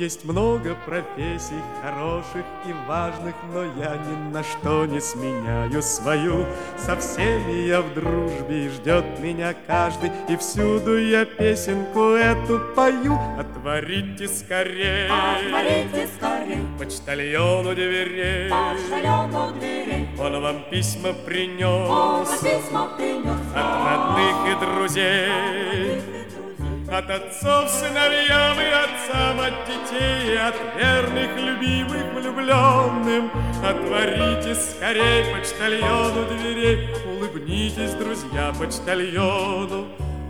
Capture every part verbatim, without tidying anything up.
Есть много профессий хороших и важных, но я ни на что не сменяю свою. Со всеми я в дружбе, и ждет меня каждый, и всюду я песенку эту пою. Отворите скорей, Отворите скорей, почтальону дверей, почтальону дверей. Он вам письма принес, Он вам письма принес от родных и друзей, от отцов сыновьям и отцам, от детей, и от верных, любимых, влюбленным. Отворите скорей почтальону дверей, улыбнитесь, друзья, почтальону.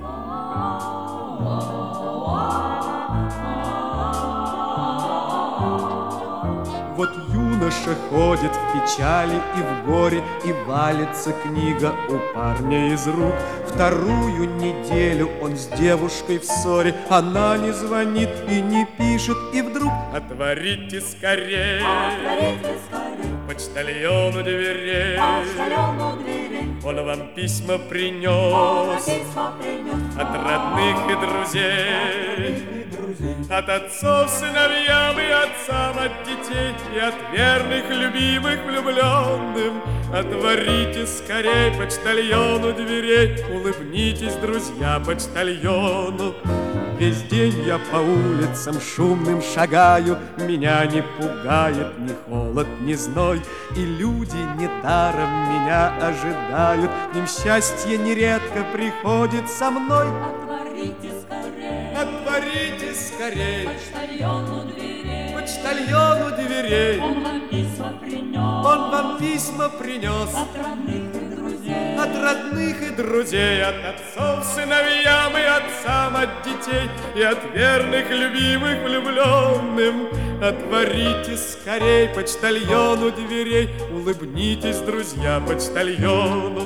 Вот юноша ходит в печали и в горе, и валится книга у парня из рук. Вторую неделю он с девушкой в ссоре, она не звонит и не пишет, и вдруг отворите скорей, Отворите скорей, почтальону дверей, почтальону дверей. Он вам письма Он вам принес письма принес от родных и друзей, от отцов сыновьям и отцам, от детей и от верных, любимых, влюбленным. Отворите скорей почтальону дверей, улыбнитесь, друзья, почтальону. Весь день я по улицам шумным шагаю, меня не пугает ни холод, ни зной, и люди недаром меня ожидают, к ним счастье нередко приходит со мной. Отворите скорей, Отворите скорей почтальону дверей. почтальону дверей, Он вам письма принес он вам письма принес от родных и друзей. от родных и друзей, от отцов сыновьям и отцам, от детей и от верных, любимых, влюбленным. Отворите скорей почтальону дверей, улыбнитесь, друзья, почтальону.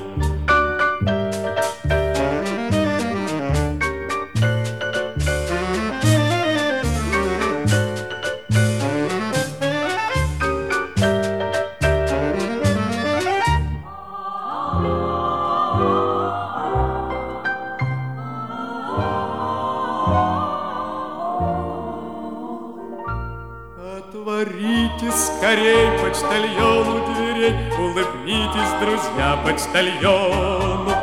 Отворите скорей почтальону дверей, улыбнитесь, друзья, почтальону.